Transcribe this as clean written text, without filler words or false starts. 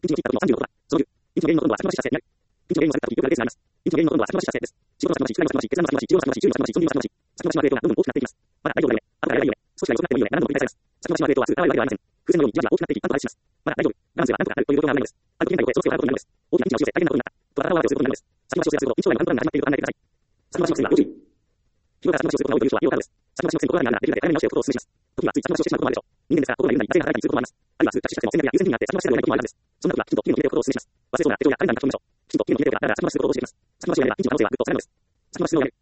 ピンチを切った時の36%。その10。ピンチの原因のほとんどは先延ばししたせいになる。ピンチの原因の探った記憶が出てしまいます。ピンチの原因のほとんどは先延ばししたせいです。仕事の先延ばし、機械の先延ばし、決断の先延ばし、中央の先延ばし、重要な先延ばし、先延ばしの影響がどんどん大きくなっていきます。まだ大丈夫だよね。あとからやればいいよね。少しは遅くなってもいいよね。何度も繰り返されます。先延ばしの影響はすぐ現れるわけではありません。風船のようにじわじわ大きくなっていき、なんとか回避します。まだ大丈夫。我慢すればなんとかなるという状況がないのです。あると現在を超え、その世を変えることになるのです。大きなピンチを押し寄せ、大変なことになった。と頭を合わせをすることになるのです。先延ばしをすると、緊張感がカウントダウンが始まっていると考えてください。先延ばしの薬は要注意。日頃から先延ばしをすることが多いという人は要カードです。先延ばしの薬の心があるなら、できるだけ早めに直しておくことをお勧めします。時にはつい先延ばしをしてしまうこともあるでしょう。人間ですから、心が言うなり、誰が働いたりすることもあります。あるいは通過しシステムを選択や優先順位があって先延ばしせざるを得ないこともあるのです。そんな時は、きちんと期限を決めておくことをお勧めします。忘れそうな手帳やカレンダーに書き込みましょう。きちんと期限を決めておくから、だから先延ばしすることを教えています。先延ばしのやれば、緊張の可能性はぐっと下がるのです。先延ばしのやれ。